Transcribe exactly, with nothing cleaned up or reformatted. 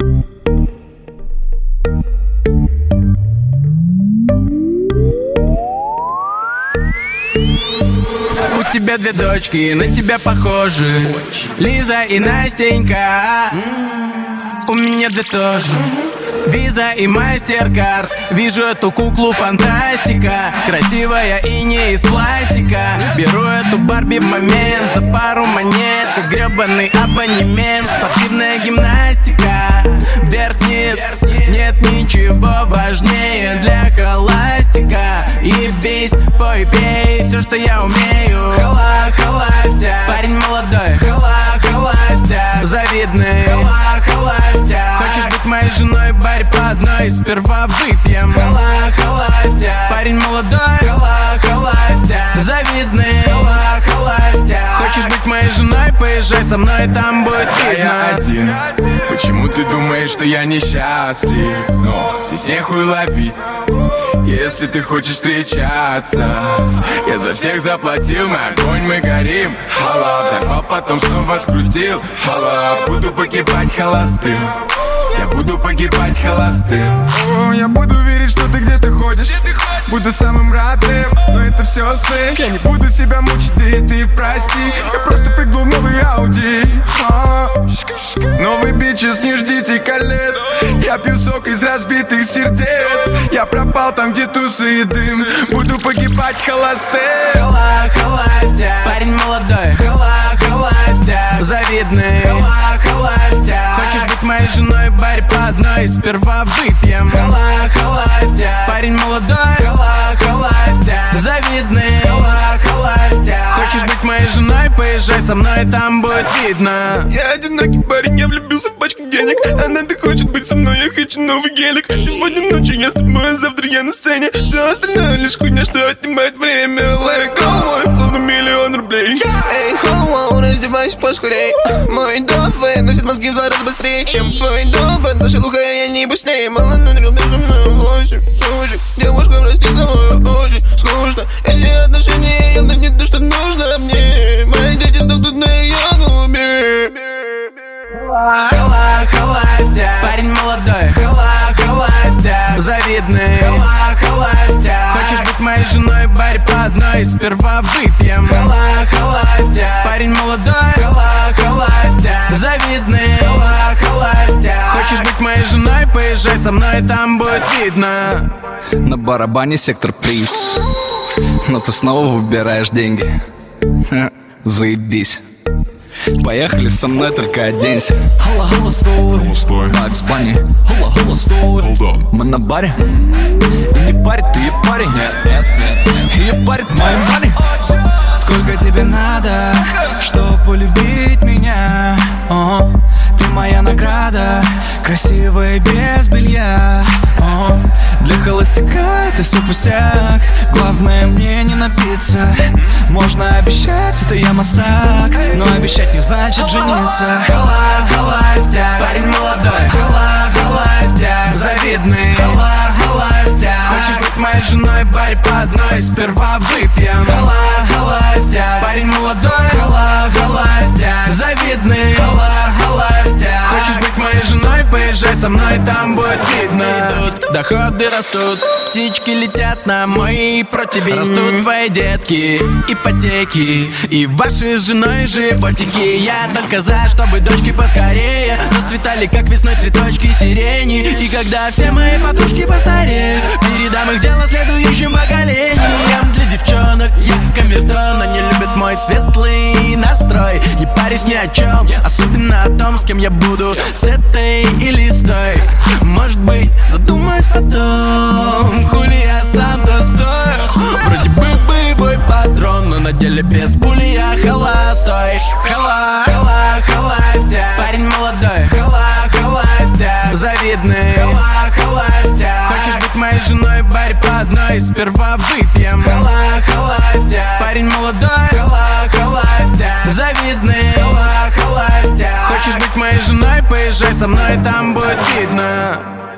У тебя две дочки, на тебя похожи, Лиза и Настенька. У меня две тоже, Виза и Мастеркард. Вижу эту куклу фантастика, красивая и не из пластика. Беру эту Барби в момент, за пару монет, как гребаный абонемент. Спортивная гимнастика, вверх-вниз, нет ничего важнее для холастика. И бейсь, пой, пей, все, что я умею. Хола, холастяк, парень молодой. Хола, холастяк, завидный. Хола, холастяк, хочешь быть моей женой, барь по одной, сперва выпьем. Хола, холастяк, парень молодой. Хола, холастяк, завидный. Хола, холастяк, хочешь быть моей женой, поезжай со мной, там будет видно. Я один, почему ты думаешь, что я несчастлив? Но здесь нехуй ловить, если ты хочешь встречаться. Я за всех заплатил, мы огонь, мы горим. Хала, взорвал, потом снова скрутил. Хала, буду погибать холостым. Я буду погибать холостым. О, я буду верить, что ты где-то ходишь. Буду самым родным, но это все сны. Я не буду себя мучить, ты, ты прости. Я просто прыгнул в новый Ауди. А, новый бичес, не ждите колец. Я пью сок из разбитых сердец. Я пропал там, где тусы и дым. Буду погибать холостым. Хола, холастяк, парень молодой. Хола, холастяк, завидный. Хола, холастяк, хочешь быть моей женой, барь по одной, сперва выпьем. Хола, холастяк, парень молодой. Хола, холастяк, завидный. Хола, холастяк, хочешь быть моей женой, поезжай со мной, там будет видно. Я одинокий парень, я влюбился в пачку денег. Она-то хочет быть со мной, я хочу новый гелик. Сегодня ночью я с тобой, а завтра я на сцене. Все остальное лишь хуйня, что отнимает время. Let go, мой флоу на миллион рублей. Эй, хоу, раздевайся поскорей. Мой дофэ носит мозги в два раза быстрее, чем твой дофэ. Наша лухая, я не быстрее. Молодой любит со мной восемь сушек. Девушкам расти со мной очень скучно. Эти отношения явно не то, что нужно мне. Мои дети сдохнут на ее губе. Хола, холастяк, парень молодой. Хола, холастяк, завидный. Хола, холастяк, хочешь быть моей женой, барь по одной, сперва выпьем. Хола, холастяк, парень молодой. Хола, холастяк, завидный. Хола, холастяк, хочешь быть моей женой, поезжай со мной, там будет видно. На барабане сектор приз, но ты снова выбираешь деньги. Заебись. Поехали со мной, только оденься. Холла, холла, стой. Макс Банни. Холла, холла, стой. Мы на баре. И не парит, ты и парень. Нет, нет, нет. И парит мой мани. Сколько тебе надо, чтоб полюбить меня? О, ты моя награда, красивая без белья. О, для холостяка это все пустяк. Главное мне не напиться. Можно обещать, это я мастак, но обещать не значит жениться. Хола, холастяк, парень молодой. Хола, холастяк, завидный. Хола, холастяк, хочешь быть моей женой, барь по одной, сперва выпьем. Хола, холастяк, парень молодой. Хола, холастяк, завидный. Хола, холастяк, хочешь быть моей женой, поезжай со мной, там будет видно. Доходы растут, птички летят на мой противень. Растут твои детки, ипотеки и ваши с женой животики. Я только за, чтобы дочки поскорее расцветали, как весной цветочки сирени. И когда все мои подружки постареют, передам их дело следующим поколениям. Для девчонок я камертон, они любят мой светлый настрой. Не парюсь ни о чем, особенно о том, с кем я буду, с этой или с той. Может быть, задумаюсь потом, хули я сам-то стою. Вроде бы боевой патрон, но на деле без пули я холостой. Хола, хола, холастяк, парень молодой. Хола, холастяк, завидный. Хола, холастяк, хочешь быть моей женой, барь по одной, сперва выпьем. Хола, холастяк, парень молодой. Хола, холастяк, завидный. Хола, холастяк, хочешь быть моей женой, поезжай со мной, там будет видно.